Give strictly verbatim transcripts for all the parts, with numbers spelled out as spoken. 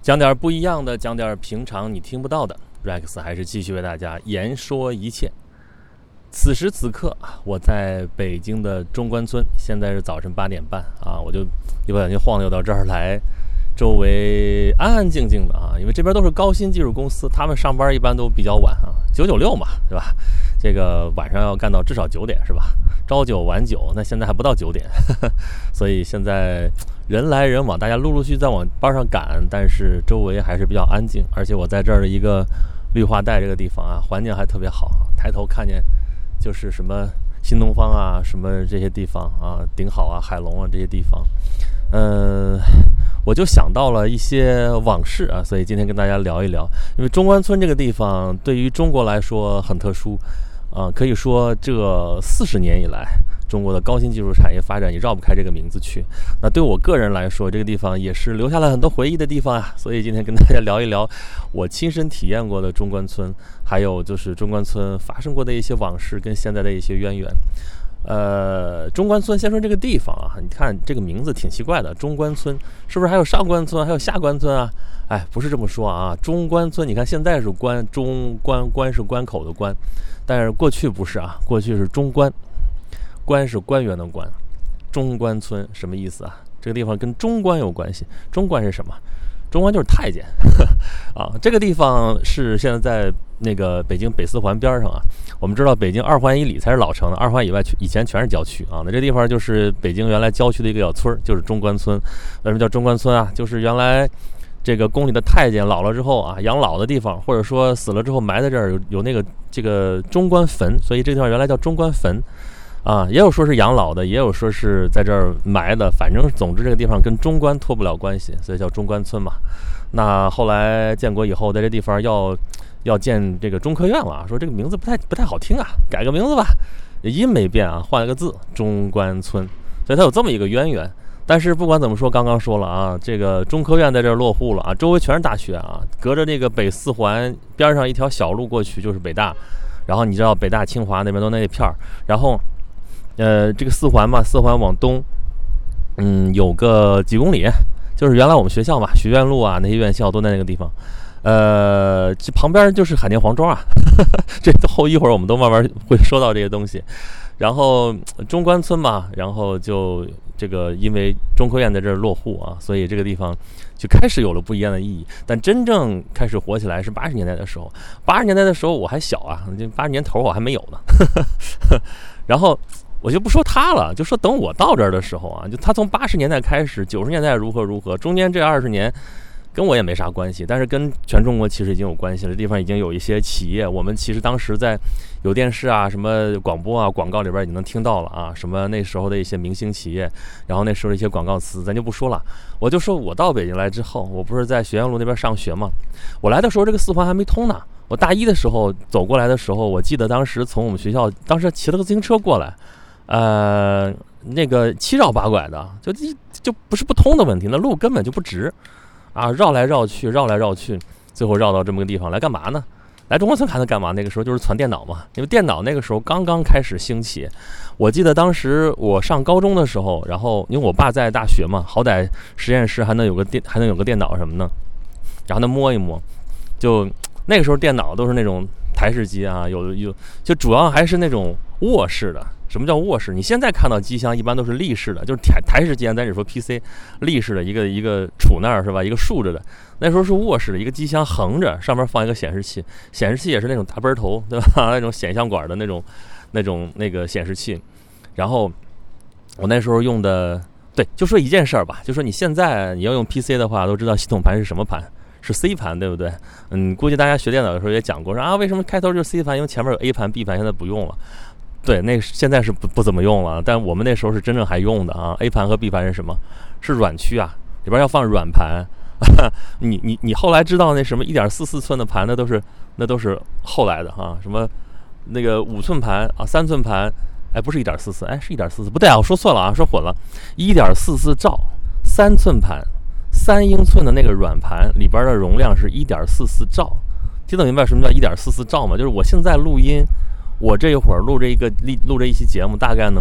讲点不一样的，讲点平常你听不到的。Rex 还是继续为大家言说一切。此时此刻，我在北京的中关村，现在是早晨八点半啊，我就一不小心晃悠到这儿来，周围安安静静的啊，因为这边都是高新技术公司，他们上班一般都比较晚啊，九九六嘛，对吧？这个晚上要干到至少九点是吧？朝九晚九，那现在还不到九点，呵呵，所以现在人来人往，大家陆陆续续在往班上赶，但是周围还是比较安静，而且我在这儿的一个绿化带这个地方啊，环境还特别好，抬头看见就是什么新东方啊，什么这些地方啊，顶好啊，海龙啊这些地方，嗯、呃，我就想到了一些往事啊，所以今天跟大家聊一聊。因为中关村这个地方对于中国来说很特殊啊、呃，可以说这四十年以来，中国的高新技术产业发展也绕不开这个名字去。那对我个人来说，这个地方也是留下了很多回忆的地方啊。所以今天跟大家聊一聊我亲身体验过的中关村，还有就是中关村发生过的一些往事跟现在的一些渊源。呃，中关村，先说这个地方啊，你看这个名字挺奇怪的，中关村是不是还有上关村，还有下关村啊？哎，不是这么说啊，中关村，你看现在是关，中关关是关口的关，但是过去不是啊，过去是中关，关是官员的关，中关村什么意思啊？这个地方跟中关有关系，中关是什么？中关就是太监啊，这个地方是现在在那个北京北四环边上啊。我们知道北京二环以里才是老城的，二环以外以前全是郊区啊。那这地方就是北京原来郊区的一个小村，就是中关村。为什么叫中关村啊？就是原来这个宫里的太监老了之后啊，养老的地方，或者说死了之后埋在这儿有有那个这个中关坟，所以这地方原来叫中关坟。啊，也有说是养老的，也有说是在这儿埋的，反正总之这个地方跟中关脱不了关系，所以叫中关村嘛。那后来建国以后，在这地方要要建这个中科院了，说这个名字不太不太好听啊，改个名字吧，音没变啊，换了个字，中关村，所以它有这么一个渊源。但是不管怎么说，刚刚说了啊，这个中科院在这儿落户了啊，周围全是大学啊，隔着这个北四环边上一条小路过去就是北大，然后你知道北大清华那边都那一片儿，然后呃，这个四环嘛，四环往东，嗯，有个几公里，就是原来我们学校嘛，学院路啊，那些院校都在那个地方。呃，这旁边就是海淀黄庄啊，呵呵，这后一会儿我们都慢慢会说到这些东西。然后中关村嘛，然后就这个因为中科院在这儿落户啊，所以这个地方就开始有了不一样的意义。但真正开始火起来是八十年代的时候，八十年代的时候我还小啊，这八十年头我还没有呢。呵呵呵，然后我就不说他了，就说等我到这儿的时候啊，就他从八十年代开始，九十年代如何如何，中间这二十年跟我也没啥关系，但是跟全中国其实已经有关系了。这地方已经有一些企业，我们其实当时在有电视啊、什么广播啊、广告里边已经能听到了啊，什么那时候的一些明星企业，然后那时候的一些广告词，咱就不说了。我就说我到北京来之后，我不是在学院路那边上学吗？我来的时候这个四环还没通呢。我大一的时候走过来的时候，我记得当时从我们学校，当时骑了个自行车过来。呃，那个七绕八拐的，就就不是不通的问题，那路根本就不直啊，绕来绕去，绕来绕去，最后绕到这么个地方来干嘛呢？来中关村还能干嘛？那个时候就是传电脑嘛，因为电脑那个时候刚刚开始兴起。我记得当时我上高中的时候，然后因为我爸在大学嘛，好歹实验室还能有个电，还能有个电脑什么的，然后他摸一摸，就那个时候电脑都是那种台式机啊，有有就主要还是那种卧式的。什么叫卧式？你现在看到机箱一般都是立式的，就是台台式机，咱只说 P C， 立式的一个一个杵那儿是吧？一个竖着的。那时候是卧式的，一个机箱横着，上面放一个显示器，显示器也是那种大奔头，对吧？那种显像管的那种那种那个显示器。然后我那时候用的，对，就说一件事儿吧，就说你现在你要用 P C 的话，都知道系统盘是什么盘。是 C 盘，对不对？嗯，估计大家学电脑的时候也讲过，说啊，为什么开头就是 C 盘？因为前面有 A 盘、B 盘，现在不用了。对，那现在是不不怎么用了，但我们那时候是真正还用的啊。A 盘和 B 盘是什么？是软区啊，里边要放软盘。你你你后来知道那什么一点四四寸的盘，那都是那都是后来的哈、啊。什么那个五寸盘啊，三寸盘，哎，不是一点四四，哎，是一点四四，不对啊，我说错了啊，说混了，一点四四兆，三寸盘。三英寸的那个软盘里边的容量是一点四四兆，听得明白什么叫一点四四兆吗？就是我现在录音，我这一会儿录这一个录这一期节目，大概能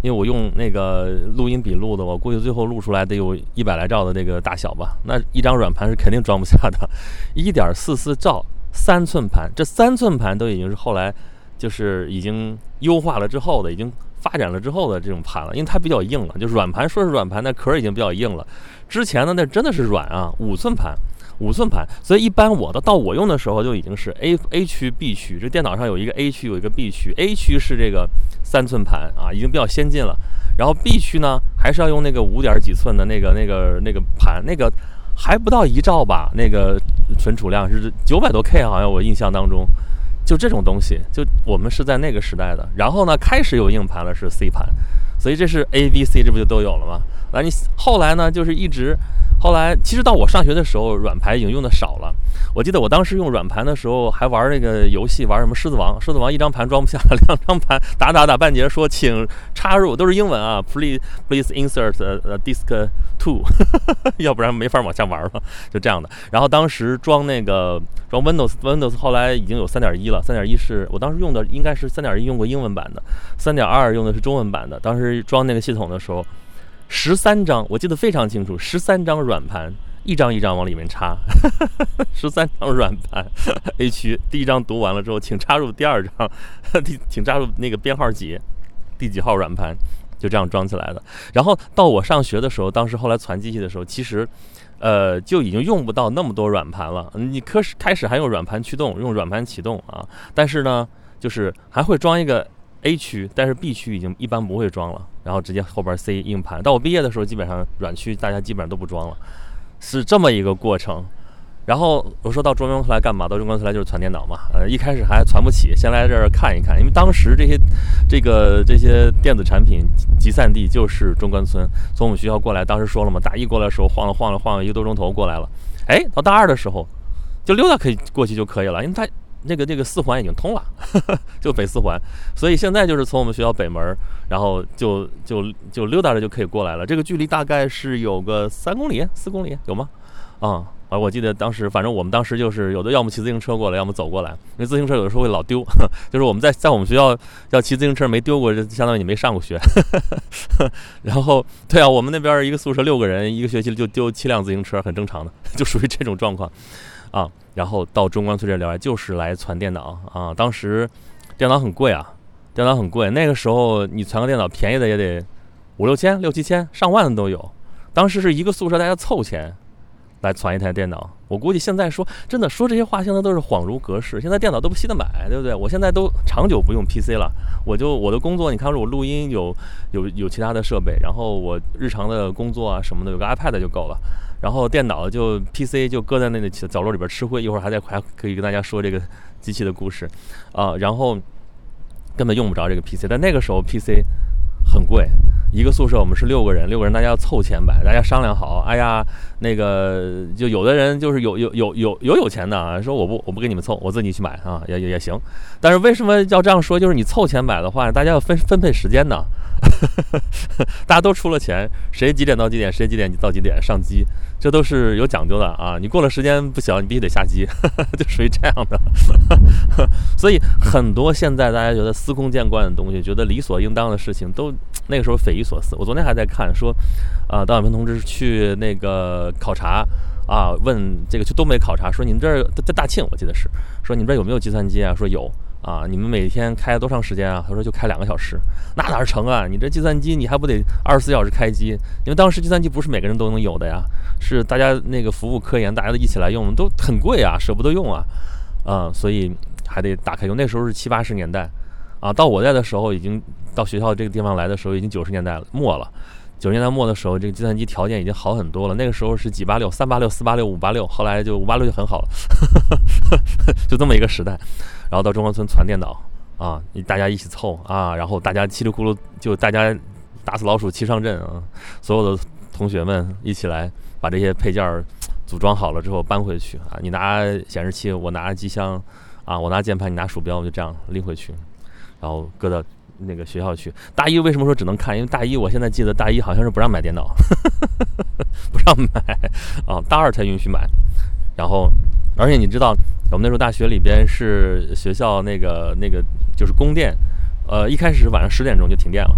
因为我用那个录音笔录的，我估计最后录出来得有一百来兆的那个大小吧，那一张软盘是肯定装不下的，一点四四兆三寸盘，这三寸盘都已经是后来就是已经优化了之后的，已经发展了之后的这种盘了，因为它比较硬了，就是软盘说是软盘，那壳已经比较硬了。之前呢，那真的是软啊，五寸盘，五寸盘，所以一般我的到我用的时候就已经是 A A 区 B 区，这电脑上有一个 A 区有一个 B 区 ，A 区是这个三寸盘啊，已经比较先进了，然后 B 区呢还是要用那个五点几寸的那个那个那个盘，那个还不到一兆吧，那个存储量是九百多 K， 好像我印象当中。就这种东西，就我们是在那个时代的，然后呢，开始有硬盘了，是 C 盘，所以这是 A、B、C， 这不就都有了吗？啊，你后来呢，就是一直，后来其实到我上学的时候，软盘已经用的少了。我记得我当时用软盘的时候，还玩那个游戏，玩什么狮子王，狮子王一张盘装不下，两张盘打打打半截，说请插入，都是英文啊 ，please please insert a disk two， 要不然没法往下玩了，就这样的。然后当时装那个装 Windows，Windows 后来已经有三点一了，三点一是我当时用的应该是三点一用过英文版的，三点二用的是中文版的。当时装那个系统的时候，十三张，我记得非常清楚，十三张软盘。一张一张往里面插，十三张软盘 A 区，第一张读完了之后，请插入第二张，请插入那个编号几，第几号软盘，就这样装起来的。然后到我上学的时候，当时后来传机器的时候，其实，呃，就已经用不到那么多软盘了。你开始开始还用软盘驱动，用软盘启动啊，但是呢，就是还会装一个 A 区，但是 B 区已经一般不会装了，然后直接后边 C 硬盘。到我毕业的时候，基本上软区大家基本上都不装了。是这么一个过程，然后我说到中关村来干嘛？到中关村来就是传电脑嘛。呃，一开始还传不起，先来这儿看一看，因为当时这些这个这些电子产品集散地就是中关村。从我们学校过来，当时说了嘛，大一过来的时候晃了晃了晃了一个多钟头过来了。哎，到大二的时候就溜达可以过去就可以了，因为它那个那个四环已经通了，呵呵，就北四环，所以现在就是从我们学校北门，然后就就就溜达着就可以过来了。这个距离大概是有个三公里、四公里，有吗？啊、嗯，我记得当时，反正我们当时就是有的要么骑自行车过来，要么走过来，因为自行车有的时候会老丢，就是我们在在我们学校要骑自行车没丢过，就相当于你没上过学。然后，对啊，我们那边一个宿舍六个人，一个学期就丢七辆自行车，很正常的，就属于这种状况。啊，然后到中关村这里来就是来传电脑啊。当时电脑很贵啊，电脑很贵。那个时候你传个电脑便宜的也得五六千、六七千、上万的都有。当时是一个宿舍大家凑钱来传一台电脑。我估计现在说真的说这些话，现在都是恍如隔世。现在电脑都不稀得买，对不对？我现在都长久不用 P C 了，我就我的工作，你看我录音有有有其他的设备，然后我日常的工作啊什么的有个 iPad 就够了。然后电脑就 P C 就搁在那个角落里边吃灰，一会儿还在还可以跟大家说这个机器的故事啊。然后根本用不着这个 P C， 但那个时候 P C 很贵，一个宿舍我们是六个人，六个人大家要凑钱买，大家商量好。哎呀，那个就有的人就是有有有有有有钱的啊，说我不我不给你们凑，我自己去买啊，也也也行。但是为什么要这样说？就是你凑钱买的话，大家要分分配时间呢。大家都出了钱，谁几点到几点，谁几点到几点上机，这都是有讲究的啊！你过了时间不行，你必须得下机，就属于这样的。所以很多现在大家觉得司空见惯的东西，觉得理所应当的事情，都那个时候匪夷所思。我昨天还在看说，啊，邓小平同志去那个考察啊，问这个去东北考察，说你们这儿在大庆，我记得是说你们这儿有没有计算机啊？说有。啊，你们每天开多长时间啊？他说就开两个小时，那哪成啊？你这计算机你还不得二十四小时开机？因为当时计算机不是每个人都能有的呀，是大家那个服务科研，大家都一起来用，都很贵啊，舍不得用啊，啊、嗯，所以还得打开用。那时候是七八十年代，啊，到我在的时候，已经到学校这个地方来的时候，已经九十年代末了。九十年代末的时候，这个计算机条件已经好很多了。那个时候是几八六、三八六、四八六、五八六，后来就五八六就很好了，就这么一个时代。然后到中关村传电脑啊，大家一起凑啊，然后大家稀里糊涂就大家打死老鼠齐上阵啊，所有的同学们一起来把这些配件组装好了之后搬回去啊。你拿显示器，我拿机箱啊，我拿键盘，你拿鼠标，就这样拎回去，然后搁到那个学校去。大一为什么说只能看？因为大一我现在记得大一好像是不让买电脑，不让买啊，大二才允许买。然后，而且你知道，我们那时候大学里边是学校那个那个就是供电，呃，一开始晚上十点钟就停电了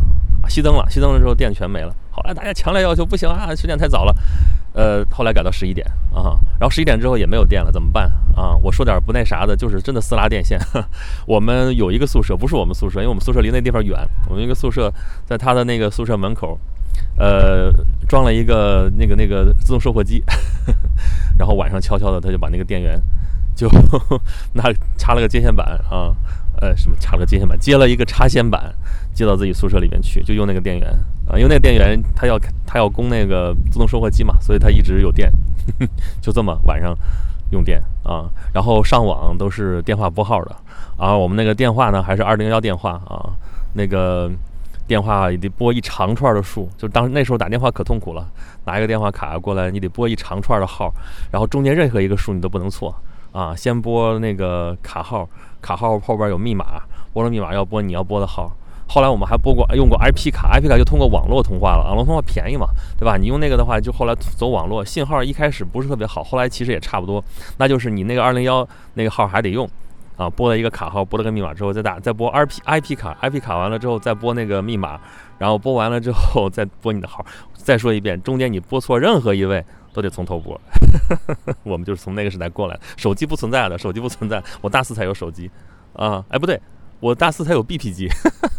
熄灯了，熄灯了之后电全没了。后来大家强烈要求不行啊，十点太早了，呃，后来改到十一点啊，然后十一点之后也没有电了，怎么办啊？我说点不那啥的，就是真的私拉电线。我们有一个宿舍，不是我们宿舍，因为我们宿舍离那地方远，我们一个宿舍在他的那个宿舍门口，呃，装了一个那个那个自动售货机，然后晚上悄悄的他就把那个电源就那插了个接线板啊。呃，什么插了个接线板，接了一个插线板，接到自己宿舍里面去，就用那个电源啊，因为那个电源它要它要供那个自动售货机嘛，所以它一直有电，呵呵就这么晚上用电啊，然后上网都是电话拨号的啊，我们那个电话呢还是二零幺电话啊，那个电话也得拨一长串的数，就当那时候打电话可痛苦了，拿一个电话卡过来，你得拨一长串的号，然后中间任何一个数你都不能错啊，先拨那个卡号。卡号后边有密码，拨了密码要拨你要拨的号。后来我们还拨过用过 I P 卡 ，I P 卡就通过网络通话了，网络通话便宜嘛，对吧？你用那个的话，就后来走网络，信号一开始不是特别好，后来其实也差不多。那就是你那个二零幺那个号还得用啊，拨了一个卡号，拨了个密码之后再打，再拨 I P I P 卡 ，I P 卡完了之后再拨那个密码，然后拨完了之后再拨你的号。再说一遍，中间你拨错任何一位都得从头拨。我们就是从那个时代过来，手机不存在的，手机不存在，我大四才有手机。啊，哎，不对，我大四才有 B P 机，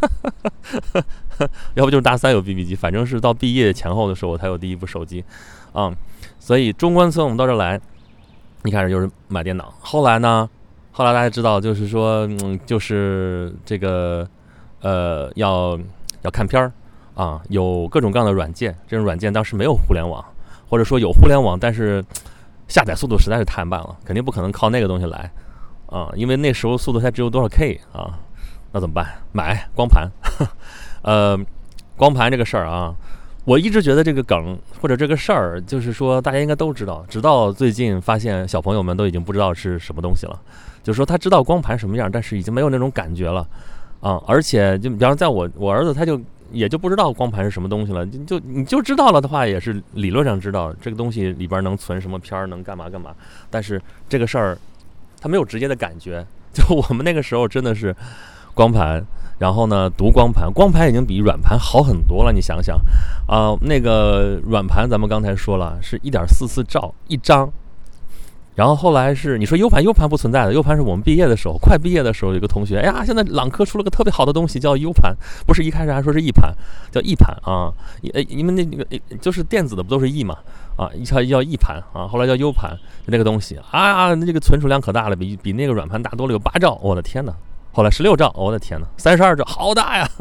要不就是大三有 B P 机，反正是到毕业前后的时候我才有第一部手机，啊、嗯，所以中关村我们到这来，一开始就是买电脑，后来呢，后来大家知道就是说，嗯，就是这个，呃，要要看片儿啊，有各种各样的软件，这种软件当时没有互联网，或者说有互联网，但是下载速度实在是太慢了，肯定不可能靠那个东西来。啊，因为那时候速度才只有多少 K 啊，那怎么办？买光盘，呃，光盘这个事儿啊，我一直觉得这个梗或者这个事儿，就是说大家应该都知道，直到最近发现小朋友们都已经不知道是什么东西了，就是说他知道光盘什么样，但是已经没有那种感觉了啊，而且就比方在我我儿子他就也就不知道光盘是什么东西了，就就你就知道了的话，也是理论上知道这个东西里边能存什么片儿，能干嘛干嘛，但是这个事儿。他没有直接的感觉，就我们那个时候真的是光盘，然后呢读光盘，光盘已经比软盘好很多了。你想想啊、呃，那个软盘咱们刚才说了是一点四四兆一张，然后后来是你说 U 盘 ，U 盘不存在的 ，U 盘是我们毕业的时候，快毕业的时候有一个同学，哎呀，现在朗科出了个特别好的东西叫 U 盘，不是一开始还说是 E 盘，叫 E 盘啊，因为那个就是电子的不都是 E 嘛。啊，一叫叫 E 盘啊，后来叫 U 盘，那个东西啊，那这个存储量可大了，比比那个软盘大多了，有八兆，我的天哪！后来十六兆，我的天哪，三十二兆，好大呀！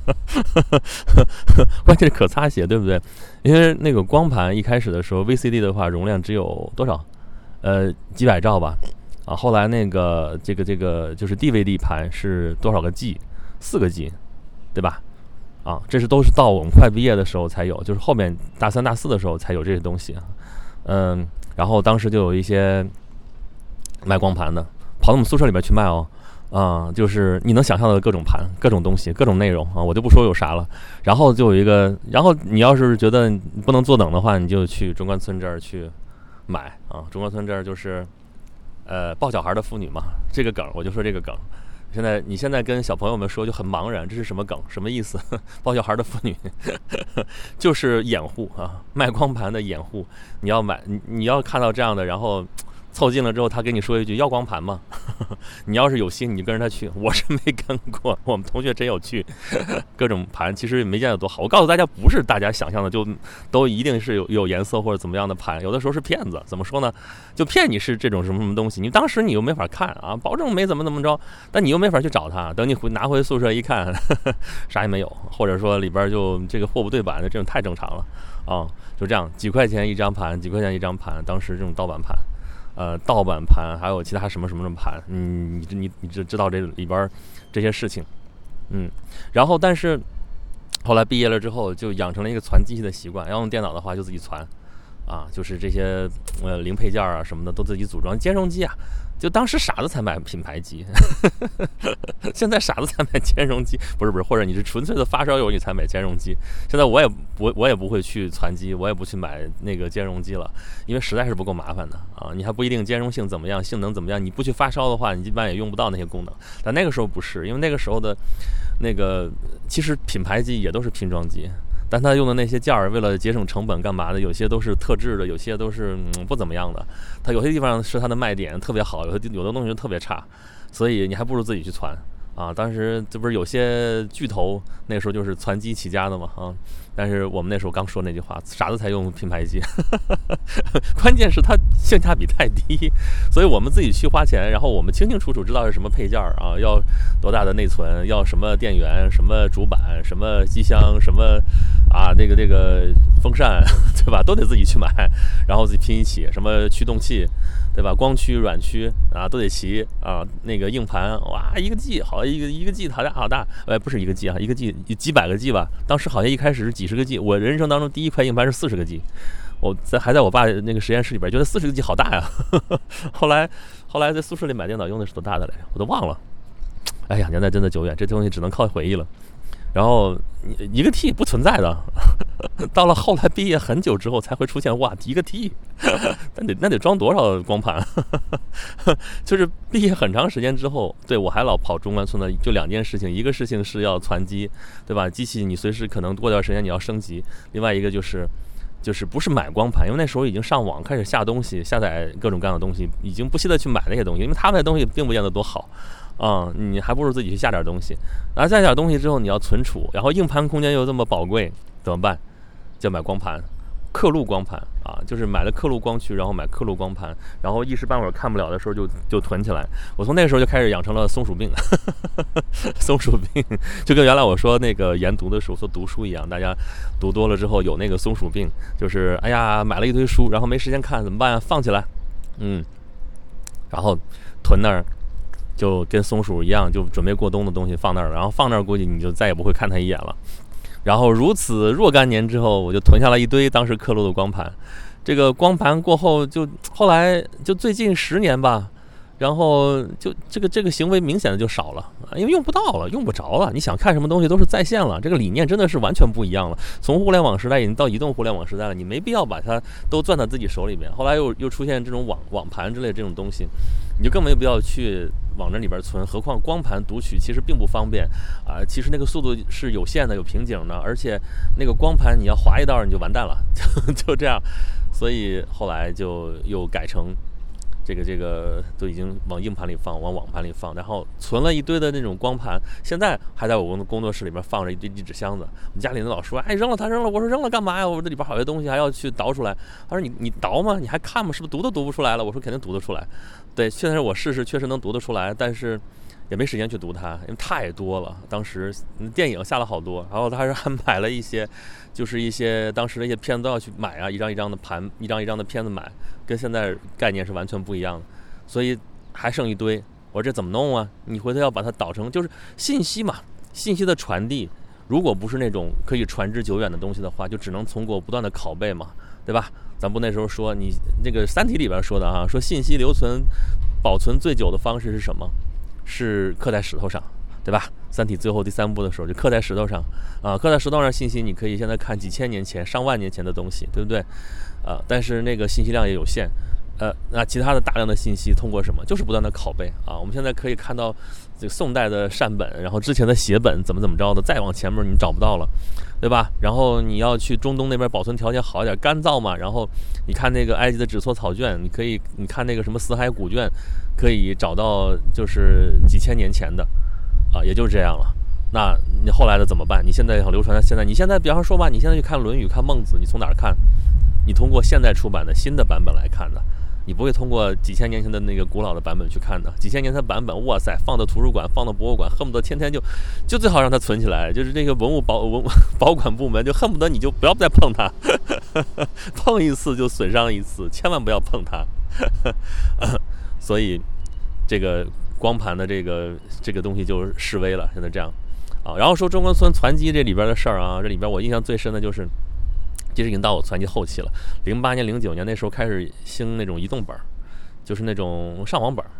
关键是可擦写，对不对？因为那个光盘一开始的时候 ，V C D 的话容量只有多少？呃，几百兆吧。啊，后来那个这个这个就是 D V D 盘是多少个 G？ 四个 G， 对吧？啊，这是都是到我们快毕业的时候才有，就是后面大三大四的时候才有这些东西啊，嗯，然后当时就有一些卖光盘的，跑到我们宿舍里面去卖哦，啊，就是你能想象的各种盘、各种东西、各种内容啊，我就不说有啥了。然后就有一个，然后你要是觉得不能坐等的话，你就去中关村这儿去买啊，中关村这儿就是呃抱小孩的妇女嘛，这个梗我就说这个梗。现在你现在跟小朋友们说就很茫然，这是什么梗？什么意思？抱小孩的妇女就是掩护啊，卖光盘的掩护。你要买，你你要看到这样的，然后凑近了之后，他跟你说一句要光盘吗？你要是有心，你跟着他去。我是没跟过，我们同学真有去。各种盘其实也没见得多好。我告诉大家，不是大家想象的就都一定是有有颜色或者怎么样的盘，有的时候是骗子。怎么说呢？就骗你是这种什么什么东西，你当时你又没法看啊，保证没怎么怎么着，但你又没法去找他。等你回拿回宿舍一看，呵呵啥也没有，或者说里边就这个货不对版的，这种太正常了啊。就这样，几块钱一张盘，几块钱一张盘，当时这种盗版盘。呃，盗版盘还有其他什么什么什么盘，嗯，你你你知知道这里边这些事情，嗯，然后但是后来毕业了之后，就养成了一个传机器的习惯，要用电脑的话就自己传，啊，就是这些呃零配件啊什么的都自己组装，兼容机啊， 就当时傻子才买品牌机，现在傻子才买兼容机，不是不是，或者你是纯粹的发烧友你才买兼容机。现在我也不我也不会去攒机，我也不去买那个兼容机了，因为实在是不够麻烦的啊！你还不一定兼容性怎么样，性能怎么样，你不去发烧的话，你一般也用不到那些功能。但那个时候不是，因为那个时候的那个其实品牌机也都是拼装机。但他用的那些件儿，为了节省成本干嘛的？有些都是特制的，有些都是、嗯、不怎么样的。它有些地方是它的卖点特别好，有些有的东西就特别差，所以你还不如自己去攒啊。当时这不是有些巨头那时候就是攒机起家的嘛啊。但是我们那时候刚说那句话，傻子才用品牌机，关键是它性价比太低，所以我们自己去花钱，然后我们清清楚楚知道是什么配件啊，要多大的内存，要什么电源，什么主板，什么机箱，什么啊这个这个风扇，对吧？都得自己去买，然后自己拼一起，什么驱动器，对吧？光驱、软驱啊都得齐啊。那个硬盘，哇，一个 G 好一个一个 G 好大好大，哎，不是一个 G 啊，一个 G 几百个 G 吧。当时好像一开始是几十个 G， 我人生当中第一块硬盘是四十个 G， 我在还在我爸那个实验室里边，觉得四十个 G 好大呀。后来后来在宿舍里买电脑用的是多大的来着，我都忘了。哎呀，年代真的久远，这东西只能靠回忆了。然后一个 T 不存在的，到了后来毕业很久之后才会出现，哇，一个 T， 那得那得装多少光盘？就是毕业很长时间之后，对我还老跑中关村的，就两件事情，一个事情是要攒机，对吧？机器你随时可能过段时间你要升级，另外一个就是就是不是买光盘，因为那时候已经上网开始下东西，下载各种各样的东西，已经不惜的去买那些东西，因为他们的东西并不见得多好。啊、嗯，你还不如自己去下点东西，然后下点东西之后你要存储，然后硬盘空间又这么宝贵，怎么办？就买光盘，刻录光盘啊，就是买了刻录光驱，然后买刻录光盘，然后一时半会儿看不了的时候就就囤起来。我从那个时候就开始养成了松鼠病，松鼠病就跟原来我说那个研读的时候说读书一样，大家读多了之后有那个松鼠病，就是哎呀买了一堆书，然后没时间看怎么办呀？放起来，嗯，然后囤那儿。就跟松鼠一样，就准备过冬的东西放那儿了，然后放那儿估计你就再也不会看它一眼了。然后如此若干年之后，我就囤下了一堆当时刻录的光盘。这个光盘过后就后来就最近十年吧，然后就这个这个行为明显的就少了，因为用不到了，用不着了。你想看什么东西都是在线了，这个理念真的是完全不一样了。从互联网时代已经到移动互联网时代了，你没必要把它都攥在自己手里面。后来又又出现这种网网盘之类这种东西，你就更没有必要去往这里边存。何况光盘读取其实并不方便啊、呃，其实那个速度是有限的，有瓶颈的，而且那个光盘你要划一道你就完蛋了，就就这样。所以后来就又改成。这个这个都已经往硬盘里放，往网盘里放，然后存了一堆的那种光盘，现在还在我工作室里面放着一堆一纸箱子。我们家里人老说，哎，扔了它扔了。我说扔了干嘛呀？我说这里边好些东西还要去倒出来。他说你你倒吗？你还看吗？是不是读都读不出来了？我说肯定读得出来。对，现在我试试，确实能读得出来，但是也没时间去读它，因为太多了。当时电影下了好多，然后他还买了一些，就是一些当时的一些片子都要去买啊，一张一张的盘，一张一张的片子买，跟现在概念是完全不一样的，所以还剩一堆。我说这怎么弄啊？你回头要把它导成就是信息嘛，信息的传递，如果不是那种可以传之久远的东西的话，就只能通过不断的拷贝嘛，对吧？咱不那时候说你那个《三体》里边说的啊，说信息留存、保存最久的方式是什么？是刻在石头上，对吧？《三体》最后第三部的时候就刻在石头上啊，刻在石头上信息你可以现在看几千年前、上万年前的东西，对不对？啊，但是那个信息量也有限。呃，那其他的大量的信息通过什么？就是不断的拷贝啊。我们现在可以看到这个宋代的善本，然后之前的写本怎么怎么着的，再往前面你找不到了，对吧？然后你要去中东那边保存条件好一点，干燥嘛。然后你看那个埃及的纸错草卷，你可以你看那个什么死海古卷，可以找到就是几千年前的啊，也就是这样了。那你后来的怎么办？你现在想流传到现在，你现在比方说吧，你现在去看《论语》看《孟子》，你从哪儿看？你通过现在出版的新的版本来看的。你不会通过几千年前的那个古老的版本去看的，几千年前的版本，哇塞，放到图书馆，放到博物馆，恨不得天天就，就最好让它存起来。就是这个文物保文保管部门，就恨不得你就不要再碰它，碰一次就损伤一次，千万不要碰它。所以，这个光盘的这个这个东西就式微了，现在这样啊。然后说中关村攒机这里边的事儿啊，这里边我印象最深的就是。其实已经到我攒机后期了，零八年、零九年那时候开始兴那种移动本，就是那种上网本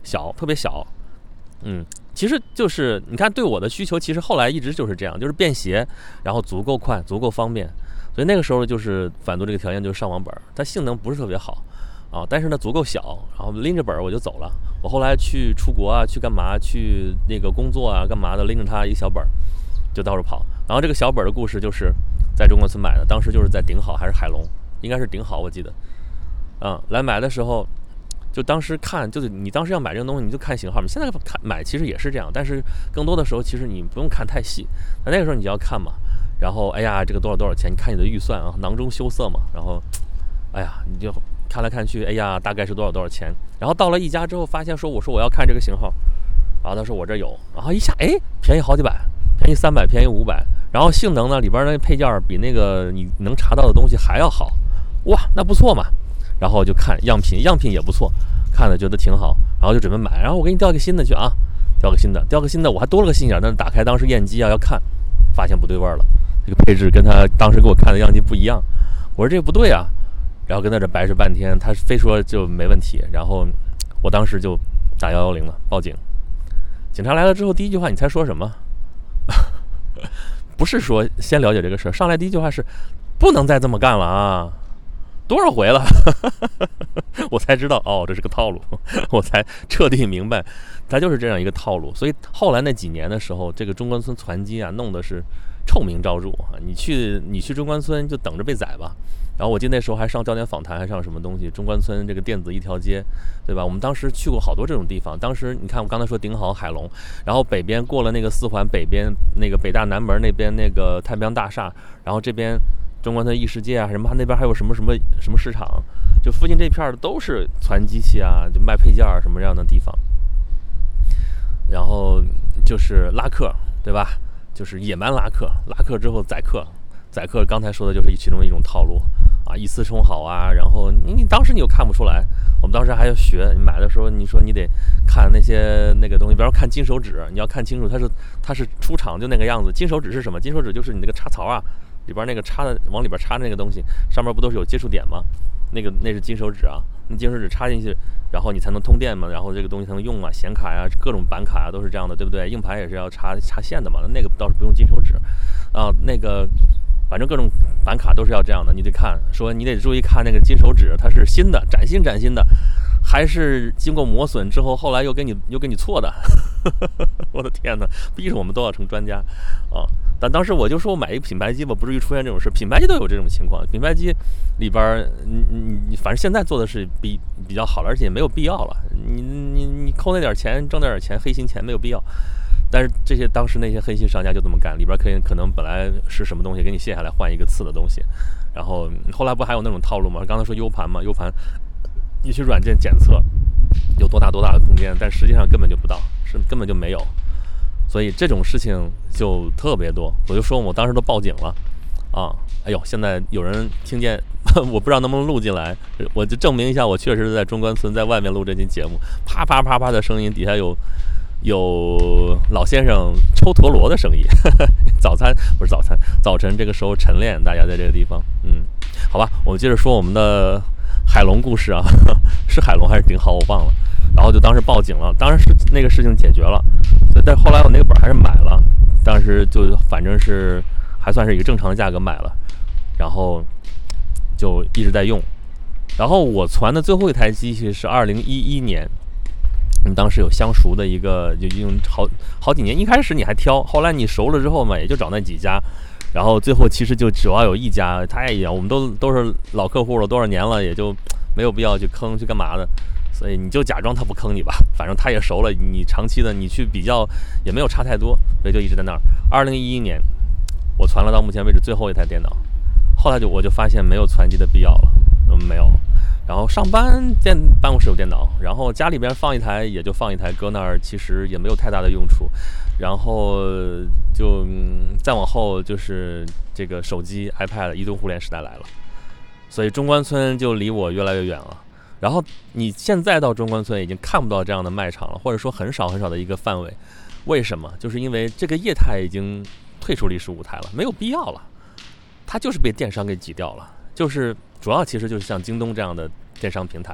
小，特别小。嗯，其实就是你看对我的需求，其实后来一直就是这样，就是便携，然后足够快，足够方便。所以那个时候就是反读这个条件就是上网本，它性能不是特别好啊，但是呢足够小，然后拎着本我就走了。我后来去出国啊，去干嘛，去那个工作啊，干嘛的，拎着它一小本就到处跑。然后这个小本的故事就是在中关村买的，当时就是在顶好还是海龙，应该是顶好我记得。嗯，来买的时候就当时看，就是你当时要买这个东西你就看型号，你现在看买其实也是这样，但是更多的时候其实你不用看太细，那那个时候你就要看嘛。然后哎呀这个多少多少钱，你看你的预算啊，囊中羞涩嘛，然后哎呀你就看来看去，哎呀大概是多少多少钱。然后到了一家之后发现说，我说我要看这个型号，然后他说我这有，然后一下哎便宜好几百，便宜三百，便宜五百，然后性能呢里边的配件比那个你能查到的东西还要好，哇那不错嘛。然后就看样品，样品也不错，看了觉得挺好，然后就准备买。然后我给你调个新的去啊，调个新的，调个新的，我还多了个心眼，但是打开当时验机啊要看，发现不对味儿了，这个配置跟他当时给我看的样机不一样。我说这个不对啊，然后跟他这白扯半天，他非说就没问题。然后我当时就打幺幺零了，报警。警察来了之后，第一句话你猜说什么？不是说先了解这个事儿，上来第一句话是不能再这么干了啊！多少回了我才知道哦这是个套路，我才彻底明白它就是这样一个套路。所以后来那几年的时候，这个中关村攒机啊弄的是臭名昭著啊！你去你去中关村就等着被宰吧。然后我记得那时候还上焦点访谈，还上什么东西，中关村这个电子一条街，对吧？我们当时去过好多这种地方。当时你看我刚才说顶好海龙，然后北边过了那个四环，北边那个北大南门那边那个太平洋大厦，然后这边中关村异世界啊，什么那边还有什么什么什么市场，就附近这片都是攒机器啊，就卖配件啊什么这样的地方。然后就是拉客，对吧？就是野蛮拉客，拉客之后宰客，宰客刚才说的就是其中一种套路啊，以次充好啊。然后你你当时你又看不出来，我们当时还要学，你买的时候你说你得看那些那个东西，比方说看金手指，你要看清楚它是它是出厂就那个样子。金手指是什么？金手指就是你那个插槽啊。里边那个插的往里边插的那个东西，上面不都是有接触点吗？那个那是金手指啊，你金手指插进去，然后你才能通电嘛，然后这个东西才能用嘛，显卡呀、各种板卡呀都是这样的，对不对？硬盘也是要插插线的嘛，那个倒是不用金手指啊，那个反正各种板卡都是要这样的，你得看，说你得注意看那个金手指，它是新的，崭新崭新的，还是经过磨损之后，后来又给你又给你错的，我的天哪，逼着我们都要成专家啊！但当时我就说我买一个品牌机吧，不至于出现这种事。品牌机都有这种情况，品牌机里边，你你你，反正现在做的是比比较好了，而且也没有必要了。你你你扣那点钱，挣那点钱，黑心钱没有必要。但是这些当时那些黑心商家就这么干，里边可以可能本来是什么东西，给你卸下来换一个次的东西，然后后来不还有那种套路吗？刚才说 U 盘嘛 ，U 盘一些软件检测有多大多大的空间，但实际上根本就不到，是根本就没有。所以这种事情就特别多，我就说我当时都报警了啊！哎呦，现在有人听见，我不知道能不能录进来，我就证明一下，我确实是在中关村，在外面录这期节目，啪啪啪啪的声音，底下有有老先生抽陀螺的声音。早餐不是早餐，早晨这个时候晨练，大家在这个地方，嗯，好吧，我们接着说我们的海龙故事啊，是海龙还是顶好我忘了。然后就当时报警了，当然是那个事情解决了，但是后来我那个本还是买了，当时就反正是还算是一个正常的价格买了，然后就一直在用。然后我传的最后一台机器是二零一一年，嗯，当时有相熟的一个，就用好好几年，一开始你还挑，后来你熟了之后嘛，也就找那几家，然后最后其实就主要有一家，太一样，我们都都是老客户了，多少年了，也就没有必要去坑去干嘛的。所以你就假装他不坑你吧，反正他也熟了，你长期的你去比较也没有差太多，所以就一直在那儿。二零一一年，我传了到目前为止最后一台电脑，后来就我就发现没有传机的必要了，嗯，没有。然后上班电办公室有电脑，然后家里边放一台也就放一台，搁那儿其实也没有太大的用处。然后就、嗯、再往后就是这个手机 iPad 移动互联时代来了，所以中关村就离我越来越远了。然后你现在到中关村已经看不到这样的卖场了，或者说很少很少的一个范围。为什么？就是因为这个业态已经退出历史舞台了，没有必要了，它就是被电商给挤掉了。就是主要其实就是像京东这样的电商平台，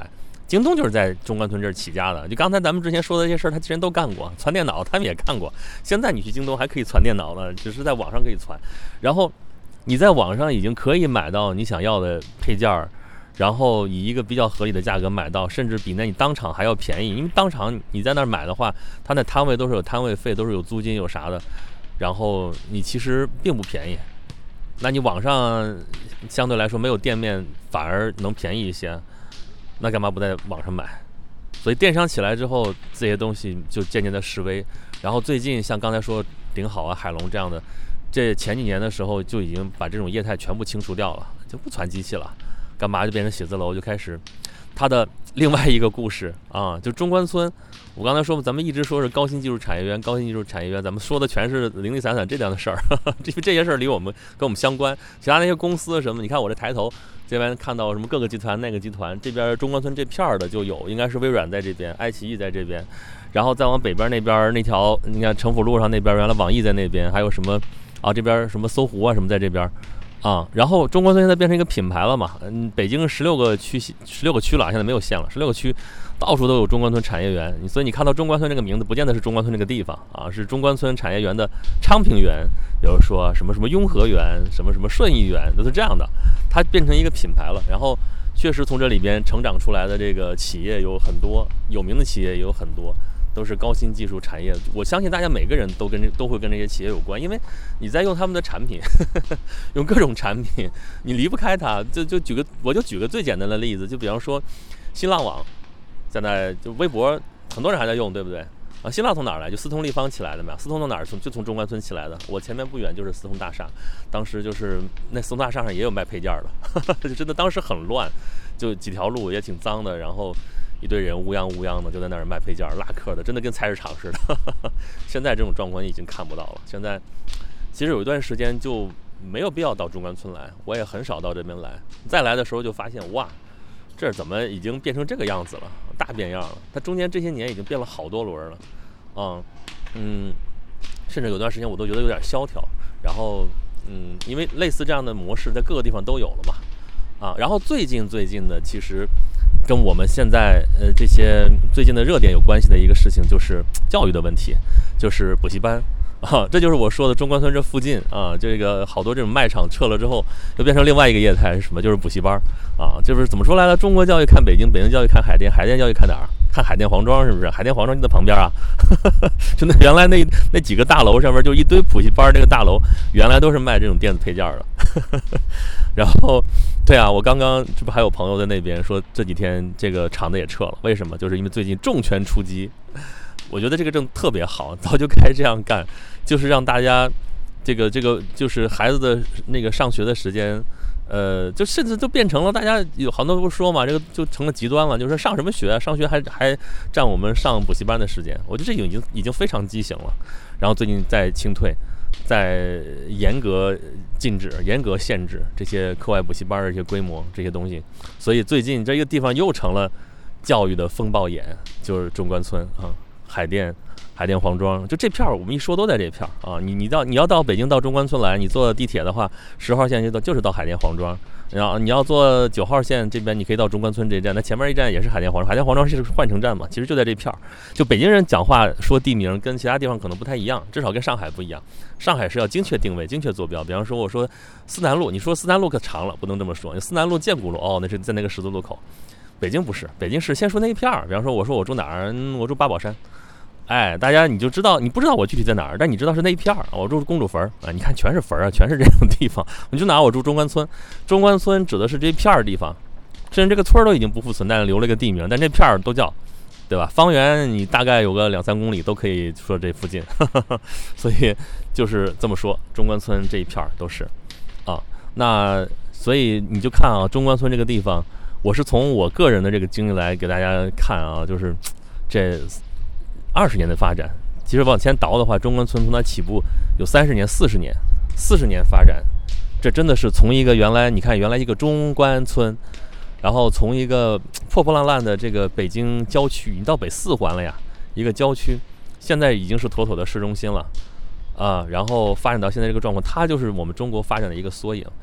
京东就是在中关村这儿起家的。就刚才咱们之前说的这些事儿，他之前都干过，传电脑他们也干过。现在你去京东还可以传电脑了，只是在网上可以传。然后你在网上已经可以买到你想要的配件儿，然后以一个比较合理的价格买到，甚至比那你当场还要便宜。因为当场你在那儿买的话，他那摊位都是有摊位费，都是有租金有啥的，然后你其实并不便宜。那你网上相对来说没有店面反而能便宜一些，那干嘛不在网上买？所以电商起来之后，这些东西就渐渐的式微。然后最近像刚才说顶好啊、海龙这样的，这前几年的时候就已经把这种业态全部清除掉了，就不传机器了，干嘛就变成写字楼，就开始它的另外一个故事啊，就中关村。我刚才说咱们一直说是高新技术产业园，高新技术产业园，咱们说的全是零零散散这样的事儿，因为这些事儿离我们跟我们相关。其他那些公司什么，你看我这抬头这边看到什么各个集团那个集团，这边中关村这片儿的就有，应该是微软在这边，爱奇艺在这边，然后再往北边那边那条，你看城府路上那边原来网易在那边，还有什么啊这边什么搜狐啊什么在这边。啊，然后中关村现在变成一个品牌了嘛？嗯，北京十六个区，十六个区了，现在没有县了，十六个区到处都有中关村产业园。所以你看到中关村这个名字，不见得是中关村这个地方啊，是中关村产业园的昌平园，比如说什么什么雍和园，什么什么顺义园，都是这样的。它变成一个品牌了，然后确实从这里边成长出来的这个企业有很多，有名的企业也有很多。都是高新技术产业，我相信大家每个人都跟这都会跟这些企业有关，因为你在用他们的产品，呵呵用各种产品，你离不开它。就就举个，我就举个最简单的例子，就比方说，新浪网，现在就微博，很多人还在用，对不对？啊，新浪从哪儿来？就四通立方起来的嘛。四通从哪儿？从就从中关村起来的。我前面不远就是四通大厦，当时就是那四通大厦上也有卖配件的，呵呵就真的当时很乱，就几条路也挺脏的，然后。一堆人乌泱乌泱的就在那儿卖配件拉客的，真的跟菜市场似的。现在这种状况已经看不到了。现在其实有一段时间就没有必要到中关村来，我也很少到这边来。再来的时候就发现，哇，这怎么已经变成这个样子了，大变样了。它中间这些年已经变了好多轮了，嗯嗯，甚至有段时间我都觉得有点萧条。然后嗯，因为类似这样的模式在各个地方都有了嘛，啊，然后最近最近的其实。跟我们现在呃这些最近的热点有关系的一个事情就是教育的问题，就是补习班啊，这就是我说的中关村这附近啊，这个好多这种卖场撤了之后，又变成另外一个业态是什么？就是补习班啊，就是怎么说来了？中国教育看北京，北京教育看海淀，海淀教育看哪儿？看海淀黄庄是不是？海淀黄庄就在旁边啊，就那原来那那几个大楼上面就一堆补习班，那个大楼原来都是卖这种电子配件的。然后，对啊，我刚刚这不还有朋友在那边说这几天这个厂子也撤了，为什么？就是因为最近重拳出击。我觉得这个正特别好，早就该这样干，就是让大家这个这个就是孩子的那个上学的时间。呃，就甚至就变成了大家有好多不说嘛，这个就成了极端了，就是上什么学啊？上学还还占我们上补习班的时间，我觉得这已经已经非常畸形了。然后最近在清退，在严格禁止、严格限制这些课外补习班的这些规模这些东西，所以最近这个地方又成了教育的风暴眼，就是中关村啊、海淀。海淀黄庄就这片儿，我们一说都在这片儿啊。你你到你要到北京到中关村来，你坐地铁的话，十号线就到就是到海淀黄庄。然后你要坐九号线这边，你可以到中关村这一站，那前面一站也是海淀黄庄。海淀黄庄是换乘站嘛，其实就在这片儿。就北京人讲话说地名跟其他地方可能不太一样，至少跟上海不一样。上海是要精确定位、精确坐标。比方说我说思南路，你说思南路可长了，不能这么说。思南路建谷路，哦，那是在那个十字路口。北京不是，北京是先说那一片儿。比方说我说我住哪儿，我住八宝山。哎，大家你就知道，你不知道我具体在哪儿，但你知道是那一片儿。我住公主坟啊，你看全是坟啊，全是这种地方。你就拿我住中关村，中关村指的是这片儿地方，甚至这个村都已经不复存在了，留了一个地名，但这片儿都叫，对吧？方圆你大概有个两三公里都可以说这附近，呵呵，所以就是这么说，中关村这一片儿都是啊。那所以你就看啊，中关村这个地方，我是从我个人的这个经历来给大家看啊，就是这。二十年的发展，其实往前倒的话，中关村从它起步有三十年、四十年、四十年发展，这真的是从一个原来你看原来一个中关村，然后从一个破破烂烂的这个北京郊区，你到北四环了呀，一个郊区，现在已经是妥妥的市中心了啊，然后发展到现在这个状况，它就是我们中国发展的一个缩影。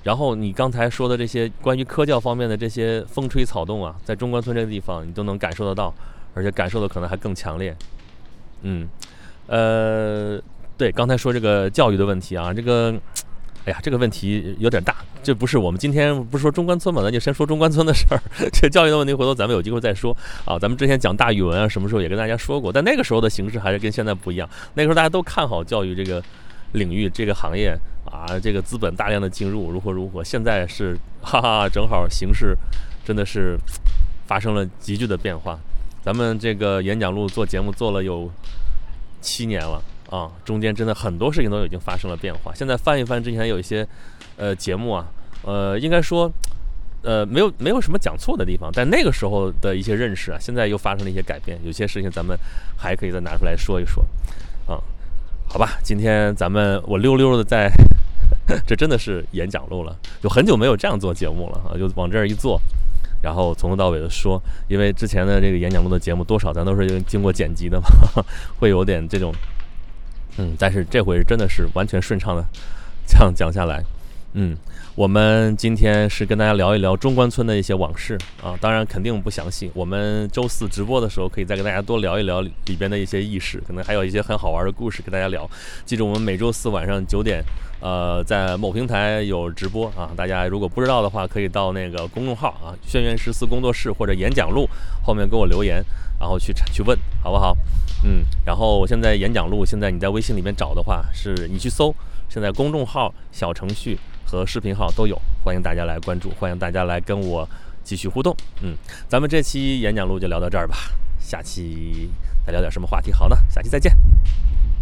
然后你刚才说的这些关于科教方面的这些风吹草动啊，在中关村这个地方你都能感受得到，而且感受的可能还更强烈。嗯，呃，对，刚才说这个教育的问题啊，这个，哎呀，这个问题有点大，这不是我们今天不是说中关村嘛，咱就先说中关村的事儿。这教育的问题回头咱们有机会再说啊。咱们之前讲大语文啊，什么时候也跟大家说过，但那个时候的形式还是跟现在不一样。那个时候大家都看好教育这个领域这个行业啊，这个资本大量的进入如何如何。现在是哈哈，正好形势真的是发生了急剧的变化。咱们这个演讲录做节目做了有七年了啊，中间真的很多事情都已经发生了变化。现在翻一翻之前有一些呃节目啊，呃应该说呃没有没有什么讲错的地方，但那个时候的一些认识啊，现在又发生了一些改变，有些事情咱们还可以再拿出来说一说啊。好吧，今天咱们我溜溜的在这真的是演讲录了，就很久没有这样做节目了啊，就往这儿一坐，然后从头到尾的说，因为之前的这个演讲录的节目多少咱都是经过剪辑的嘛，会有点这种嗯，但是这回真的是完全顺畅的这样讲下来。嗯，我们今天是跟大家聊一聊中关村的一些往事啊，当然肯定不详细，我们周四直播的时候可以再跟大家多聊一聊里边的一些轶事，可能还有一些很好玩的故事跟大家聊。记住我们每周四晚上九点呃，在某平台有直播啊，大家如果不知道的话，可以到那个公众号啊，轩辕十四工作室或者演讲录后面给我留言，然后去去问，好不好？嗯，然后我现在演讲录，现在你在微信里面找的话，是你去搜，现在公众号、小程序和视频号都有，欢迎大家来关注，欢迎大家来跟我继续互动。嗯，咱们这期演讲录就聊到这儿吧，下期再聊点什么话题好呢？下期再见。